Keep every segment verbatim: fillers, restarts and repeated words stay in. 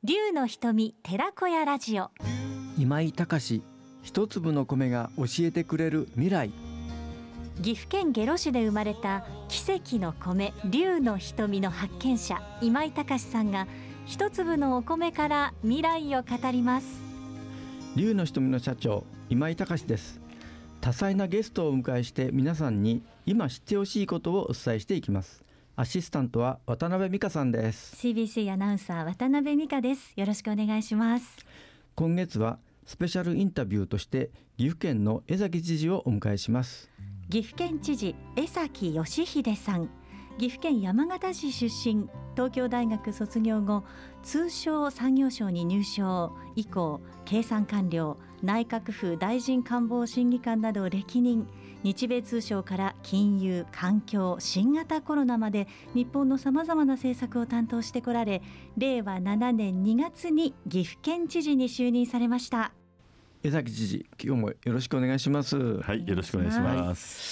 龍の瞳寺子屋ラジオ。 今井隆、一粒の米が教えてくれる未来。 岐阜県下呂市で生まれた奇跡の米龍の瞳の発見者今井隆さんが一粒のお米から未来を語ります。 龍の瞳の社長今井隆です。多彩なゲストをお迎えして皆さんに今知ってほしいことをお伝えしていきます。アシスタントは渡辺美香さんです。 シービーシー アナウンサー渡辺美香です。よろしくお願いします。 今月はスペシャルインタビューとして岐阜県の江崎知事をお迎えします。 岐阜県知事江崎義秀さん、岐阜県山形市出身、東京大学卒業後通商産業省に入省以降、経産官僚、内閣府大臣官房審議官などを歴任。日米通商から金融、環境、新型コロナまで日本のさまざまな政策を担当してこられ、れいわななねんにがつに岐阜県知事に就任されました。 江崎知事、今日もよろしくお願いします。 はい、よろしくお願いします。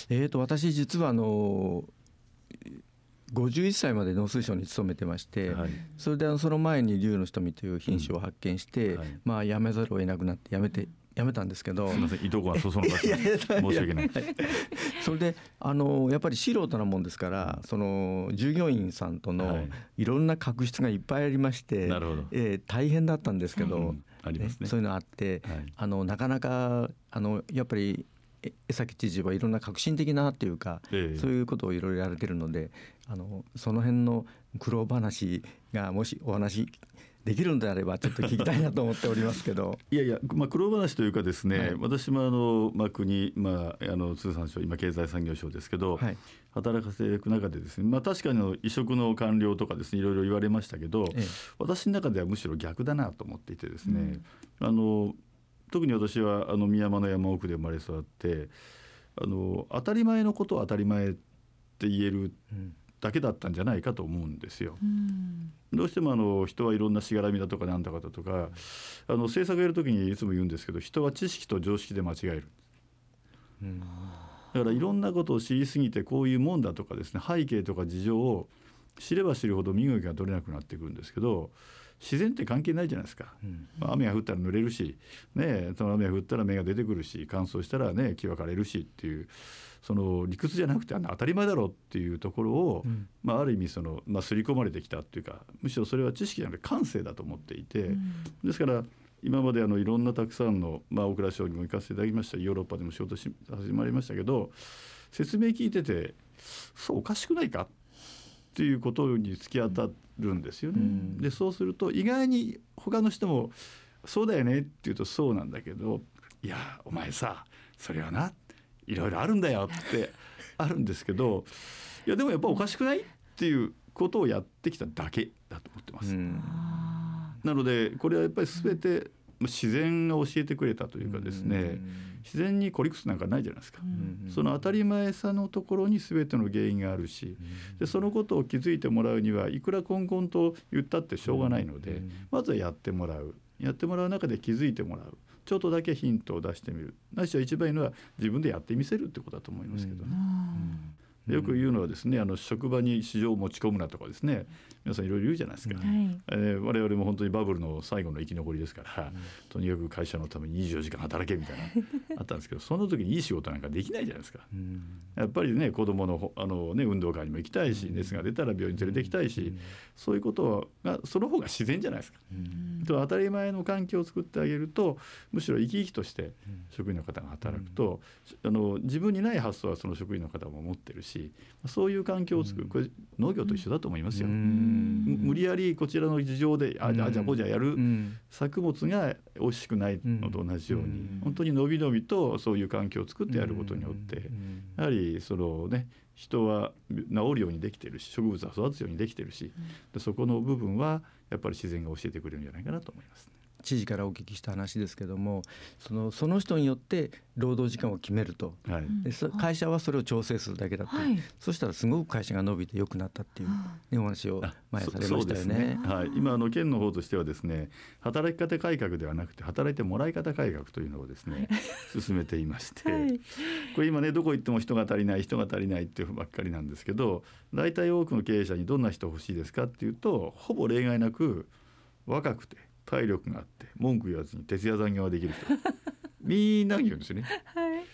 はい、えーと私実はあのごじゅういっさいまで農水省に勤めてまして、はい、それであのその前に龍の瞳という品種を発見して、うんはい、まあ、辞めざるを得なくなって辞めて辞めたんですけど、 すみません、いとこはそそのかし申し訳ない。 それであのやっぱり素人なもんですから、その従業員さんとのいろんな確執がいっぱいありまして、はい、えー、大変だったんですけど、うん、ありますね、そういうのあって、はい、あのなかなかあのやっぱり江崎知事はいろんな革新的なっていうか、ええ、そういうことをいろいろやられてるので、あのその辺の苦労話がもしお話できるのであればちょっと聞きたいなと思っておりますけどいやいや、まあ、苦労話というかですね、はい、私もあの、まあ、国、まあ、あの通産省、今経済産業省ですけど、はい、働かせていく中でですね、まあ、確かに異色の官僚とかですね、いろいろ言われましたけど、ええ、私の中ではむしろ逆だなと思っていてですね、うん、あの特に私はあの宮山の山奥で生まれ育って、あの当たり前のことを当たり前って言えるだけだったんじゃないかと思うんですよ、うん、どうしてもあの人はいろんなしがらみだとかなんだかだとか、あの政策やるときにいつも言うんですけど、人は知識と常識で間違える、うん、だからいろんなことを知りすぎてこういうもんだとかですね、背景とか事情を知れば知るほど身動きが取れなくなってくるんですけど、自然って関係ないじゃないですか、うん、雨が降ったら濡れるし、ね、その雨が降ったら芽が出てくるし、乾燥したら、ね、木は枯れるしっていう、その理屈じゃなくてあの当たり前だろうっていうところを、うん、まあ、ある意味その、まあ、刷り込まれてきたっていうか、むしろそれは知識じゃなくて感性だと思っていて、うん、ですから今まであのいろんなたくさんの、まあ、大蔵省にも行かせていただきました、ヨーロッパでも仕事し始まりましたけど、説明聞いててそうおかしくないかっていうことに突き当たるんですよね、うん、でそうすると意外に他の人もそうだよねって言うとそうなんだけど、いやお前さそれはないろいろあるんだよってあるんですけど、いやでもやっぱおかしくないっていうことをやってきただけだと思ってます、うん、なのでこれはやっぱり全て自然が教えてくれたというかですね、うん、自然に孤立なんかないじゃないですか、うん、その当たり前さのところに全ての原因があるし、うん、でそのことを気づいてもらうにはいくらこんこんと言ったってしょうがないので、うん、まずはやってもらうやってもらう中で気づいてもらう、ちょっとだけヒントを出してみる、ないしは一番いいのは自分でやってみせるってことだと思いますけどね、うんうん、よく言うのはですね、あの職場に市場を持ち込むなとかですね、皆さんいろいろ言うじゃないですか、うん、えー、我々も本当にバブルの最後の生き残りですから、うん、とにかく会社のためににじゅうよじかん働けみたいなあったんですけど、その時にいい仕事なんかできないじゃないですか、うん、やっぱりね子どもの、あの、ね、運動会にも行きたいし、熱が出たら病院に連れて行きたいし、うん、そういうことがその方が自然じゃないですか、うん、と当たり前の環境を作ってあげると、むしろ生き生きとして職員の方が働くと、うん、あの自分にない発想はその職員の方も持ってるし、そういう環境を作る、これ農業と一緒だと思いますよ、うん、無理やりこちらの事情であじゃあじゃあこうじゃやる作物が美味しくないのと同じように、うん、本当にのびのびとそういう環境を作ってやることによって、やはりそのね、人は治るようにできてるし、植物は育つようにできてるし、でそこの部分はやっぱり自然が教えてくれるんじゃないかなと思いますね。 知事からお聞きした話ですけども、その、その人によって労働時間を決めると、はい、で会社はそれを調整するだけだと、はい、そしたらすごく会社が伸びて良くなったっていう、ね、お話を前されましたよね。 ね、はい、今あの県の方としてはですね、働き方改革ではなくて働いてもらい方改革というのをですね、はい、進めていまして、はい、これ今ねどこ行っても人が足りない人が足りないっていうばっかりなんですけど、大体多くの経営者にどんな人欲しいですかっていうと、ほぼ例外なく若くて体力があって文句言わずに徹夜残業ができる人みんな言うんですよね、はい、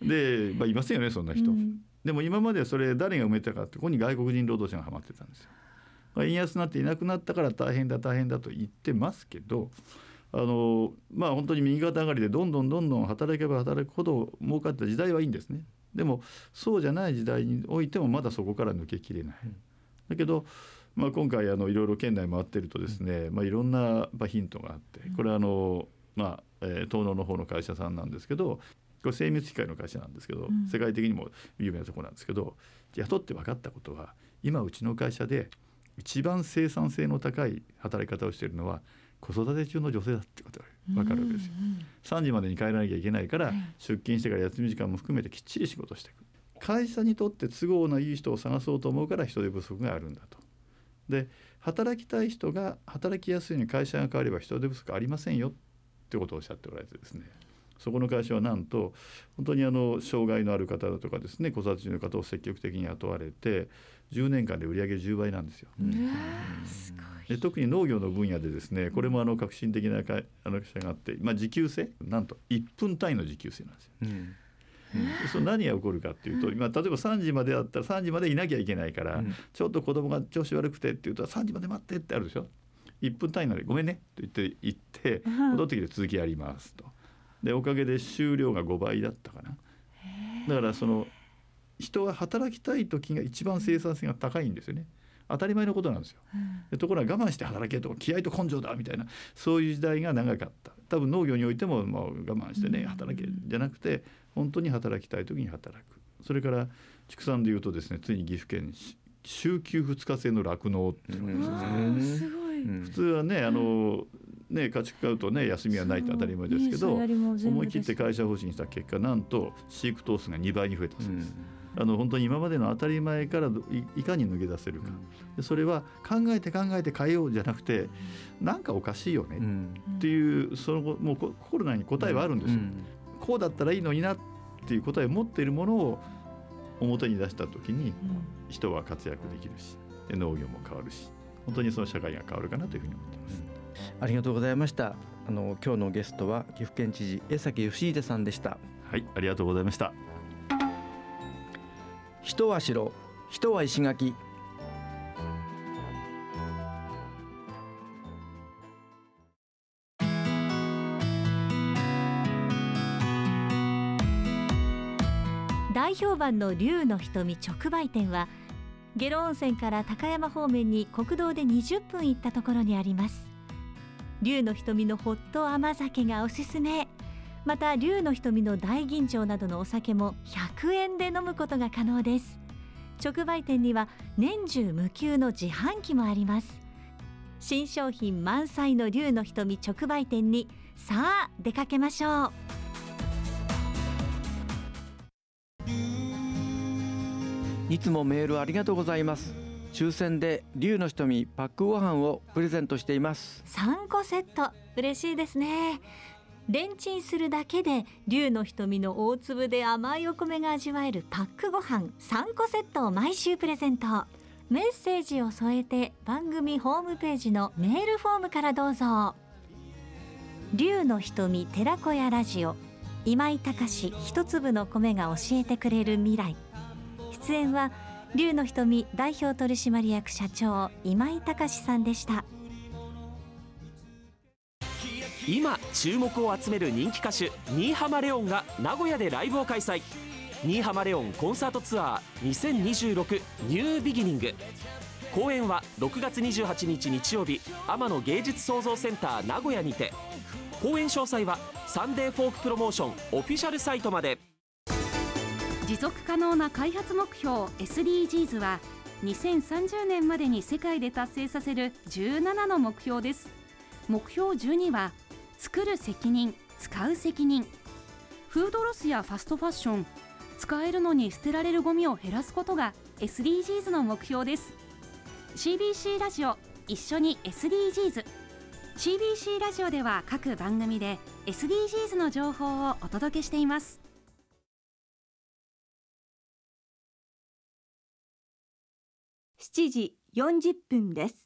で、まあ、いませんよねそんな人、うん、でも今までそれ誰が埋めたかってここに外国人労働者がハマってたんですよ。円安になっていなくなったから大変だ大変だと言ってますけど、あのまあ本当に右肩上がりでどんどんどんどん働けば働くほど儲かった時代はいいんですね。でもそうじゃない時代においてもまだそこから抜けきれない、うん、だけど、まあ、今回あのいろいろ県内回ってるとですね、まあ、いろんなヒントがあって、これはあの、まあえー、東農の方の会社さんなんですけど、これ精密機械の会社なんですけど、うん、世界的にも有名なところなんですけど、雇って分かったことは今うちの会社で一番生産性の高い働き方をしているのは子育て中の女性だってことが分かるわけですよ、うんうん、さんじまでに帰らなきゃいけないから、はい、出勤してから休み時間も含めてきっちり仕事していく。会社にとって都合のいい人を探そうと思うから人手不足があるんだと。で働きたい人が働きやすいように会社が変われば人手不足ありませんよってことをおっしゃっておられてですね、そこの会社はなんと本当にあの障害のある方だとかですね、子育て中の方を積極的に雇われてじゅうねんかんで売上じゅうばいなんですよ、うん、すごい。で特に農業の分野でですね、これもあの革新的な会あの会社があって、まあ、時給制なんといっぷん単位の時給制なんですよ、うんうん、その何が起こるかっていうと、今例えばさんじまでだったらさんじまでいなきゃいけないから、うん、ちょっと子供が調子悪くてって言うとさんじまで待ってってあるでしょ。いっぷん単位なのでごめんねと言って言って戻ってきて続きやりますと。でおかげで収量がごばいだったかな。だからその人は働きたい時が一番生産性が高いんですよね。当たり前のことなんですよ。でところが我慢して働けとか気合と根性だみたいなそういう時代が長かった。多分農業においてもまあ我慢してね働けじゃなくて本当に働きたい時に働く。それから畜産でいうとですね、ついに岐阜県週休ふつか制の酪農っていうのがですね、普通はねあのね家畜飼うとね休みはないって当たり前ですけど、思い切って会社方針した結果なんと飼育頭数がにばいに増えたそうです、うん、あの本当に今までの当たり前から い, いかに抜け出せるか、でそれは考えて考えて変えようじゃなくてなんかおかしいよねっていう、そのもう心内に答えはあるんですよ、うん、こうだったらいいのになっていう答えを持っているものを表に出した時に人は活躍できるし、農業も変わるし、本当にその社会が変わるかなというふうに思っています、 うん、ありがとうございました。あの今日のゲストは岐阜県知事江崎義秀さんでした。 はい、ありがとうございました。 人は城、人は石垣。 大評判の龍の瞳直売店は下呂温泉から高山方面に国道でにじゅっぷん行ったところにあります。龍の瞳のホット甘酒がおすすめ。また龍の瞳の大吟醸などのお酒もひゃくえんで飲むことが可能です。直売店には年中無休の自販機もあります。新商品満載の龍の瞳直売店にさあ出かけましょう。 いつもメールありがとうございます。抽選で龍の瞳パックご飯をプレゼントしています。 さんこセット嬉しいですね。レンチンするだけで龍の瞳の大粒で甘いお米が味わえるパックご飯さんこセットを毎週プレゼント。メッセージを添えて番組ホームページのメールフォームからどうぞ。龍の瞳寺子屋ラジオ、今井隆一粒の米が教えてくれる未来。出演は龍の瞳代表取締役社長今井隆さんでした。 今注目を集める人気歌手新浜レオンが名古屋でライブを開催。新浜レオンコンサートツアーにせんにじゅうろくニュービギニング。公演はろくがつにじゅうはちにち日曜日、天野芸術創造センター名古屋にて。公演詳細はサンデーフォークプロモーションオフィシャルサイトまで。 持続可能な開発目標 エスディージーズ はにせんさんじゅうねんまでに世界で達成させるじゅうななの目標です。目標じゅうには作る責任、使う責任。フードロスやファストファッション、使えるのに捨てられるゴミを減らすことが エスディージーズ の目標です。 シービーシー ラジオ一緒に エスディージーズ。 シービーシー ラジオでは各番組で エスディージーズ の情報をお届けしています。 しちじよんじゅっぷんです。